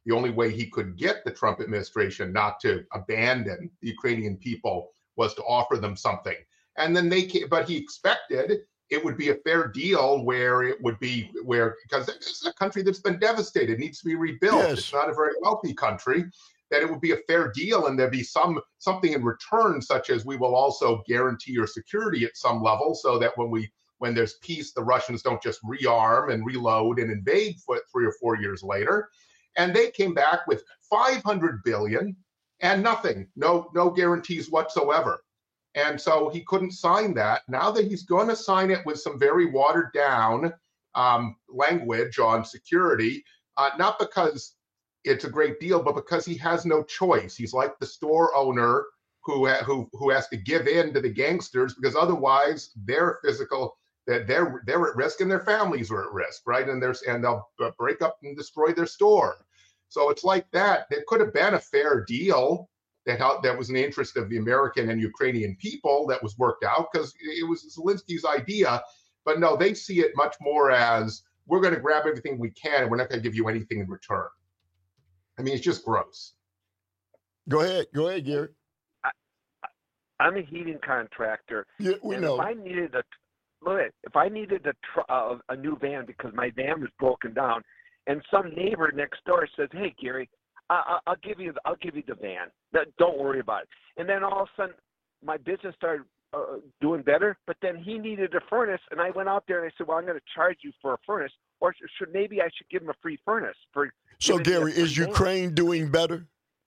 Speaker 17: the only way he could get the Trump administration not to abandon the Ukrainian people was to offer them something. And then but he expected it would be a fair deal because this is a country that's been devastated, needs to be rebuilt. Yes. It's not a very wealthy country, that it would be a fair deal and there'd be something in return, such as we will also guarantee your security at some level so that when there's peace, the Russians don't just rearm and reload and invade 3 or 4 years later. And they came back with $500 billion and nothing, no guarantees whatsoever. And so he couldn't sign that. Now that he's going to sign it with some very watered down language on security, not because it's a great deal, but because he has no choice. He's like the store owner who has to give in to the gangsters because otherwise they're at risk and their families are at risk, right? And they'll break up and destroy their store. So it's like that. There could have been a fair deal that was in the interest of the American and Ukrainian people that was worked out because it was Zelensky's idea. But no, they see it much more as we're going to grab everything we can and we're not going to give you anything in return. I mean, it's just gross.
Speaker 16: Go ahead, Gary.
Speaker 7: I'm a heating contractor.
Speaker 16: Yeah, we know.
Speaker 7: If I needed a new van because my van was broken down, and some neighbor next door says, "Hey, Gary, I'll give you the van. Don't worry about it." And then all of a sudden, my business started doing better. But then he needed a furnace, and I went out there and I said, "Well, I'm going to charge you for a furnace, or maybe I should give him a free furnace for."
Speaker 16: So, Gary, is Ukraine doing better?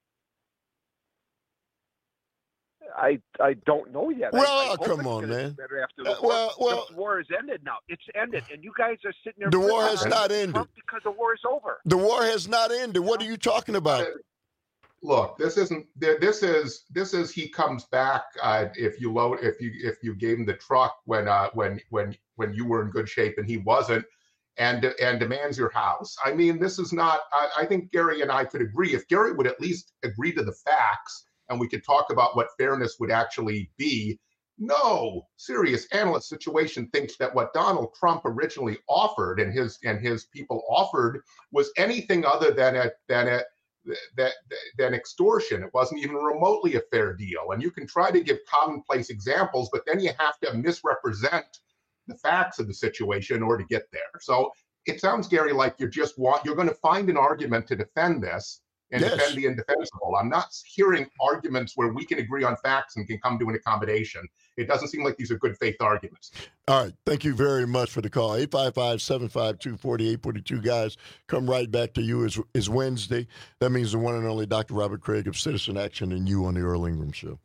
Speaker 7: I don't know yet.
Speaker 16: Well, come on, man.
Speaker 7: The war has ended now. It's ended, and you guys are sitting there.
Speaker 16: The war has not ended
Speaker 7: because the war is over.
Speaker 16: The war has not ended. What are you talking about?
Speaker 17: Look, this isn't. This is. He comes back if you gave him the truck when you were in good shape and he wasn't, and demands your house. I mean, this is not. I think Gary and I could agree. If Gary would at least agree to the facts, and we could talk about what fairness would actually be. No, serious analyst situation thinks that what Donald Trump originally offered and his people offered was anything other than extortion. It wasn't even remotely a fair deal. And you can try to give commonplace examples, but then you have to misrepresent the facts of the situation in order to get there. So it sounds, Gary, like you're going to find an argument to defend this. And defend the indefensible. I'm not hearing arguments where we can agree on facts and can come to an accommodation. It doesn't seem like these are good faith arguments.
Speaker 16: All right. Thank you very much for the call. 855-752-4842. Guys, come right back to you. It's Wednesday. That means the one and only Dr. Robert Craig of Citizen Action and you on the Earl Ingram Show.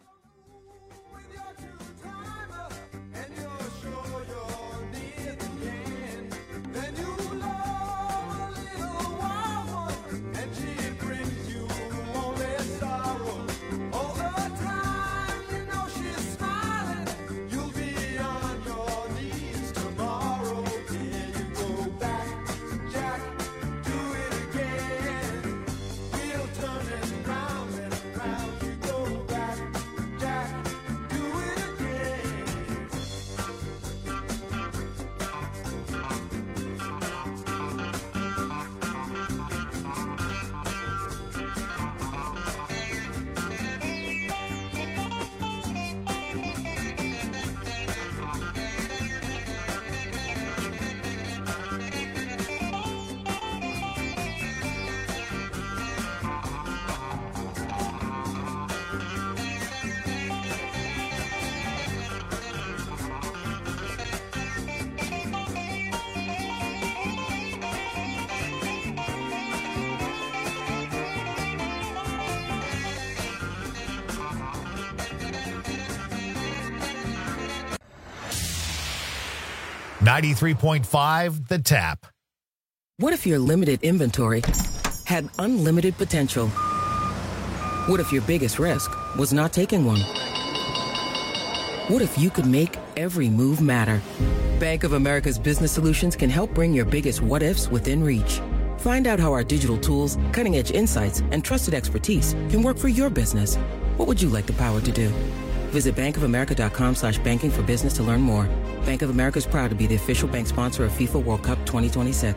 Speaker 1: .5 The Tap.
Speaker 21: What if your limited inventory had unlimited potential? What if your biggest risk was not taking one? What if you could make every move matter? Bank of America's Business Solutions can help bring your biggest what-ifs within reach. Find out how our digital tools, cutting-edge insights, and trusted expertise can work for your business. What would you like the power to do? Visit bankofamerica.com/banking for business to learn more. Bank of America is proud to be the official bank sponsor of FIFA World Cup 2026.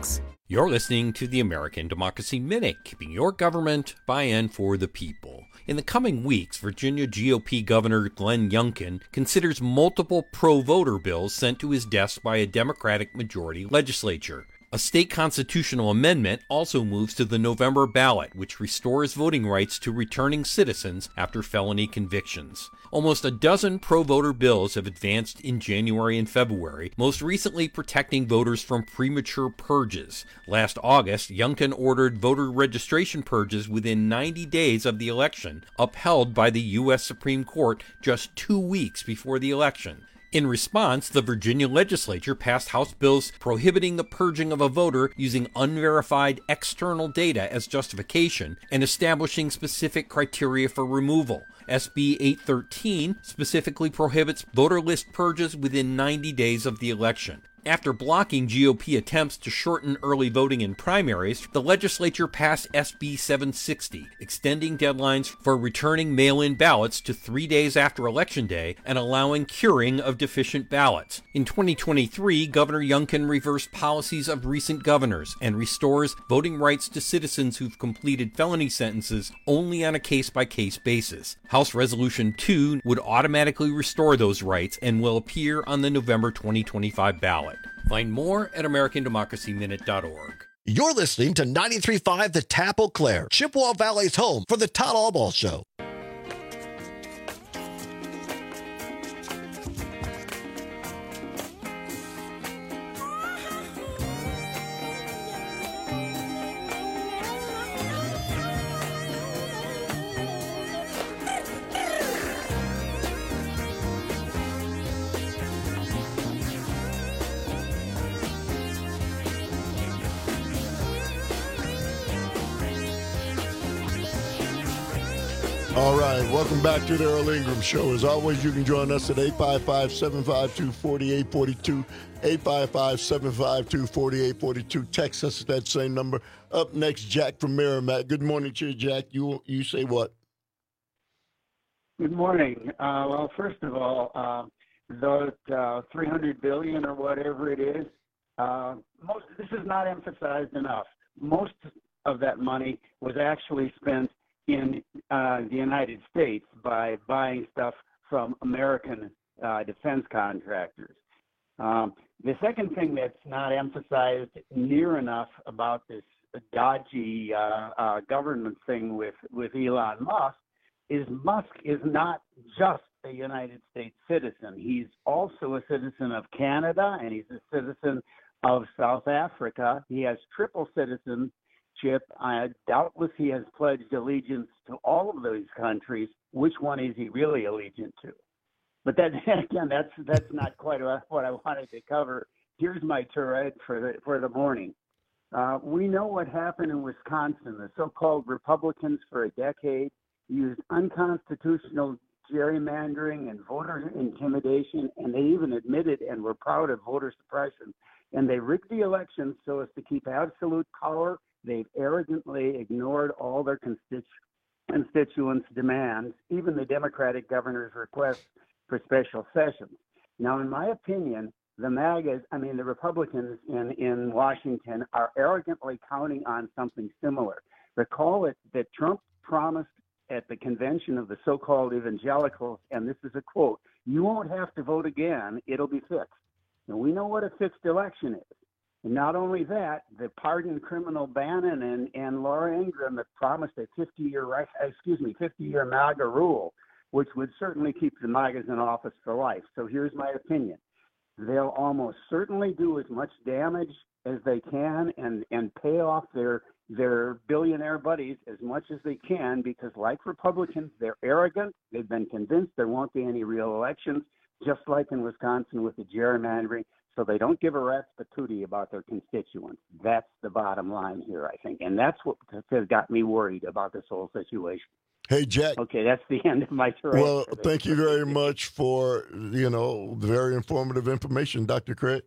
Speaker 8: You're listening to the American Democracy Minute, keeping your government by and for the people. In the coming weeks, Virginia GOP Governor Glenn Youngkin considers multiple pro-voter bills sent to his desk by a Democratic majority legislature. A state constitutional amendment also moves to the November ballot, which restores voting rights to returning citizens after felony convictions. Almost a dozen pro-voter bills have advanced in January and February, most recently protecting voters from premature purges. Last August, Youngkin ordered voter registration purges within 90 days of the election, upheld by the U.S. Supreme Court just 2 weeks before the election. In response, the Virginia legislature passed House bills prohibiting the purging of a voter using unverified external data as justification and establishing specific criteria for removal. SB 813 specifically prohibits voter list purges within 90 days of the election. After blocking GOP attempts to shorten early voting in primaries, the legislature passed SB 760, extending deadlines for returning mail-in ballots to 3 days after Election Day and allowing curing of deficient ballots. In 2023, Governor Youngkin reversed policies of recent governors and restores voting rights to citizens who've completed felony sentences only on a case-by-case basis. House Resolution 2 would automatically restore those rights and will appear on the November 2025 ballot. Find more at AmericanDemocracyMinute.org.
Speaker 9: You're listening to 93.5 The Tap Eau Claire, Chippewa Valley's home for the Todd Albaugh Show. All right, welcome back to the Earl Ingram Show. As always, you can join us at 855-752-4842, 855-752-4842. Text us at that same number. Up next, Jack from Merrimack. Good morning to you, Jack. You say what?
Speaker 10: Good morning. Well, first of all, the $300 billion or whatever it is, this is not emphasized enough. Most of that money was actually spent in the United States by buying stuff from American defense contractors. The second thing that's not emphasized near enough about this dodgy government thing with Elon Musk is not just a United States citizen. He's also a citizen of Canada, and he's a citizen of South Africa. He has triple citizenship. Doubtless he has pledged allegiance to all of those countries. Which one is he really allegiant to? But then again, that's not quite what I wanted to cover. Here's my turret for the morning. We know what happened in Wisconsin. The so-called Republicans for a decade used unconstitutional gerrymandering and voter intimidation, and they even admitted and were proud of voter suppression. And they rigged the elections so as to keep absolute power. They've arrogantly ignored all their constituents' demands, even the Democratic governor's request for special sessions. Now, in my opinion, the Republicans in Washington are arrogantly counting on something similar. Recall that Trump promised at the convention of the so-called evangelicals, and this is a quote, "You won't have to vote again, it'll be fixed." And we know what a fixed election is. And not only that, the pardoned criminal Bannon and Laura Ingraham that promised a 50-year MAGA rule, which would certainly keep the MAGAs in office for life. So here's my opinion. They'll almost certainly do as much damage as they can and pay off their billionaire buddies as much as they can, because like Republicans, they're arrogant. They've been convinced there won't be any real elections, just like in Wisconsin with the gerrymandering. So they don't give a rat's patootie about their constituents. That's the bottom line here, I think. And that's what has got me worried about this whole situation.
Speaker 16: Hey, Jack.
Speaker 10: Okay, that's the end of my tirade.
Speaker 16: Well, thank you very much for, very informative information, Dr. Craig.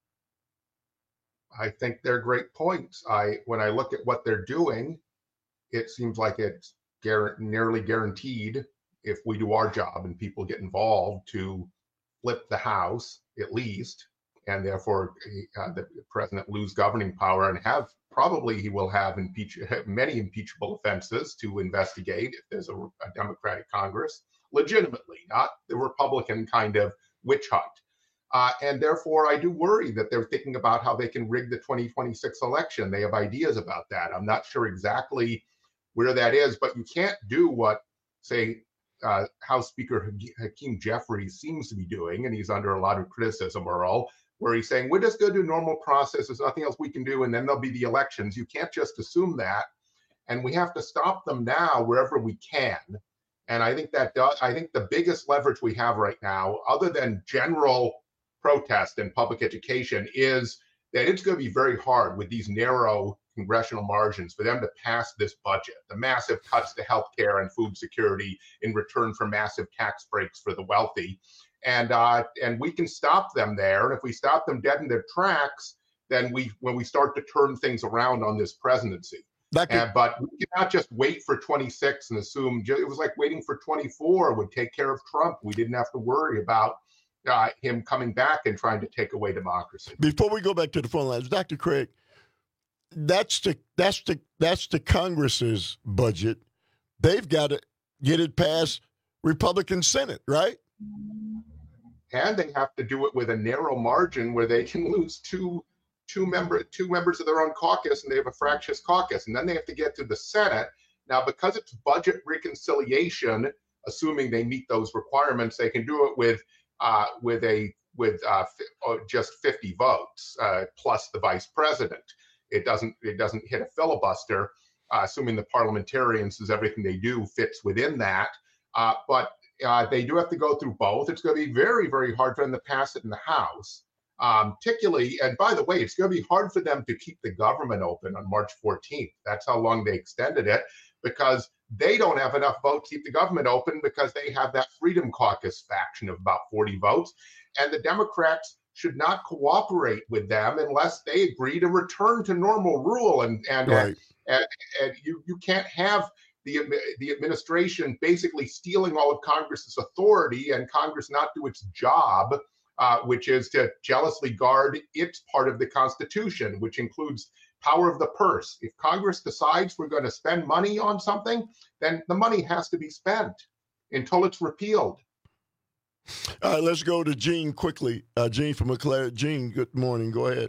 Speaker 17: I think they're great points. When I look at what they're doing, it seems like it's nearly guaranteed, if we do our job and people get involved, to flip the House at least and therefore the president lose governing power and he will have many impeachable offenses to investigate if there's a Democratic Congress, legitimately, not the Republican kind of witch hunt. And therefore, I do worry that they're thinking about how they can rig the 2026 election. They have ideas about that. I'm not sure exactly where that is, but you can't do what, say, House Speaker Hakeem Jeffries seems to be doing, and he's under a lot of criticism, Earl, where he's saying, we're just going to do normal process. There's nothing else we can do, and then there'll be the elections. You can't just assume that. And we have to stop them now wherever we can. And I think the biggest leverage we have right now, other than general protest and public education, is that it's going to be very hard with these narrow congressional margins for them to pass this budget, the massive cuts to healthcare and food security in return for massive tax breaks for the wealthy. And we can stop them there. And if we stop them dead in their tracks, then when we start to turn things around on this presidency. But we cannot just wait for 26 and assume it was like waiting for 24 would take care of Trump. We didn't have to worry about him coming back and trying to take away democracy.
Speaker 16: Before we go back to the phone lines, Dr. Craig, that's the Congress's budget. They've got to get it past Republican Senate, right?
Speaker 17: And they have to do it with a narrow margin where they can lose two members of their own caucus, and they have a fractious caucus, and then they have to get to the Senate. Now, because it's budget reconciliation, assuming they meet those requirements, they can do it with just 50 votes plus the vice president. It doesn't hit a filibuster, assuming the parliamentarians, as everything they do fits within that. But they do have to go through both. It's going to be very, very hard for them to pass it in the House. Particularly, and by the way, it's going to be hard for them to keep the government open on March 14th. That's how long they extended it, because they don't have enough votes to keep the government open because they have that Freedom Caucus faction of about 40 votes. And the Democrats should not cooperate with them unless they agree to return to normal rule. And you can't have the administration basically stealing all of Congress's authority and Congress not do its job, which is to jealously guard its part of the Constitution, which includes power of the purse. If Congress decides we're going to spend money on something, then the money has to be spent until it's repealed.
Speaker 16: All right, let's go to Jean quickly. Jean from McLaren. Jean, good morning. Go ahead.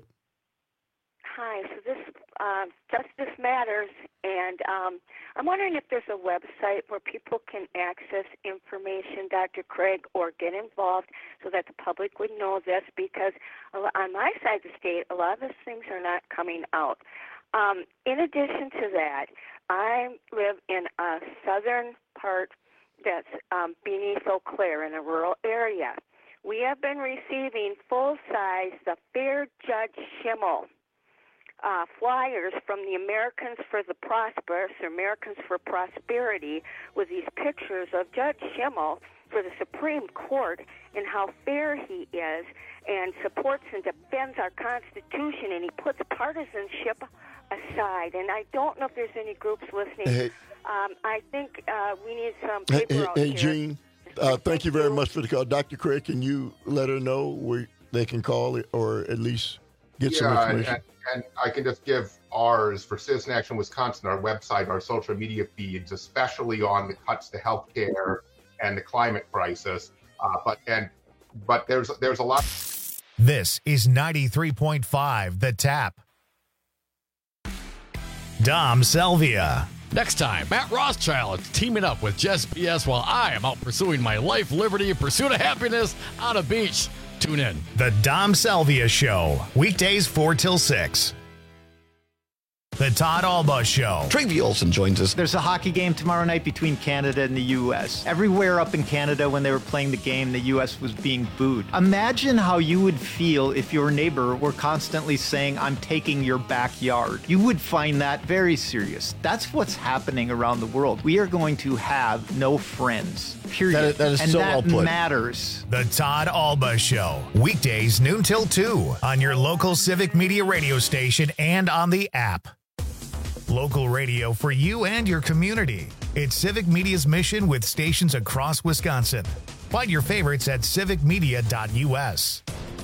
Speaker 12: Hi. So this Justice Matters, and I'm wondering if there's a website where people can access information, Dr. Craig, or get involved so that the public would know this, because on my side of the state, a lot of these things are not coming out. In addition to that, I live in a southern part that's beneath Eau Claire in a rural area. We have been receiving full-size, the Fair Judge Schimmel flyers from the Americans for the Prosperous, or Americans for Prosperity, with these pictures of Judge Schimmel for the Supreme Court and how fair he is and supports and defends our Constitution, and he puts partisanship aside. And I don't know if there's any groups listening.
Speaker 16: Hey.
Speaker 12: I think we need some paper out here.
Speaker 16: Hey, Jean, thank you very much for the call. Dr. Craig, can you let her know where they can call or at least get some information?
Speaker 17: And I can just give ours for Citizen Action Wisconsin, our website, our social media feeds, especially on the cuts to healthcare and the climate crisis. But there's a lot.
Speaker 1: This is 93.5 The Tap. Dom Selvia.
Speaker 13: Next time, Matt Rothschild is teaming up with Jess B.S. while I am out pursuing my life, liberty, and pursuit of happiness on a beach. Tune in.
Speaker 1: The Dom Selvia Show. Weekdays 4 till 6. The Todd Alba Show.
Speaker 14: Travie Olson joins us.
Speaker 15: There's a hockey game tomorrow night between Canada and the U.S. Everywhere up in Canada when they were playing the game, the U.S. was being booed. Imagine how you would feel if your neighbor were constantly saying, "I'm taking your backyard." You would find that very serious. That's what's happening around the world. We are going to have no friends, period.
Speaker 14: That is
Speaker 15: and
Speaker 14: so
Speaker 15: that
Speaker 14: well put.
Speaker 15: matters.
Speaker 1: The Todd Alba Show. Weekdays noon till 2 on your local Civic Media radio station and on the app. Local radio for you and your community. It's Civic Media's mission with stations across Wisconsin. Find your favorites at civicmedia.us.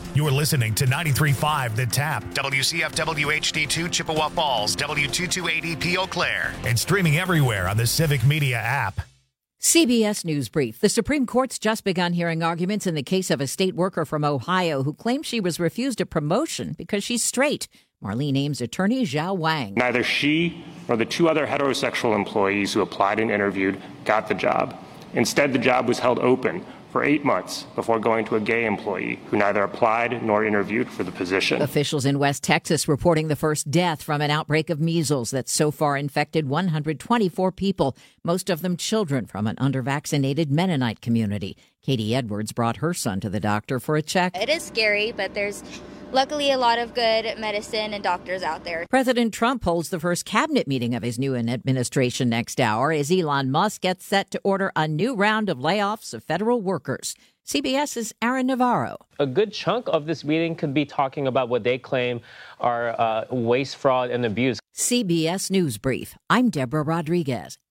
Speaker 1: You're listening to 93.5 The Tap, WCFW HD2 Chippewa Falls, W228EP Eau Claire, and streaming everywhere on the Civic Media app.
Speaker 2: CBS News Brief. The Supreme Court's just begun hearing arguments in the case of a state worker from Ohio who claims she was refused a promotion because she's straight. Marlene Ames attorney Zhao Wang.
Speaker 14: Neither she nor the two other heterosexual employees who applied and interviewed got the job. Instead, the job was held open for 8 months before going to a gay employee who neither applied nor interviewed for the position.
Speaker 2: Officials in West Texas reporting the first death from an outbreak of measles that so far infected 124 people, most of them children from an under-vaccinated Mennonite community. Katie Edwards brought her son to the doctor for a check.
Speaker 18: It is scary, but there's luckily a lot of good medicine and doctors out there.
Speaker 2: President Trump holds the first cabinet meeting of his new administration next hour as Elon Musk gets set to order a new round of layoffs of federal workers. CBS's Aaron Navarro.
Speaker 19: A good chunk of this meeting could be talking about what they claim are waste, fraud, and abuse.
Speaker 2: CBS News Brief. I'm Deborah Rodriguez.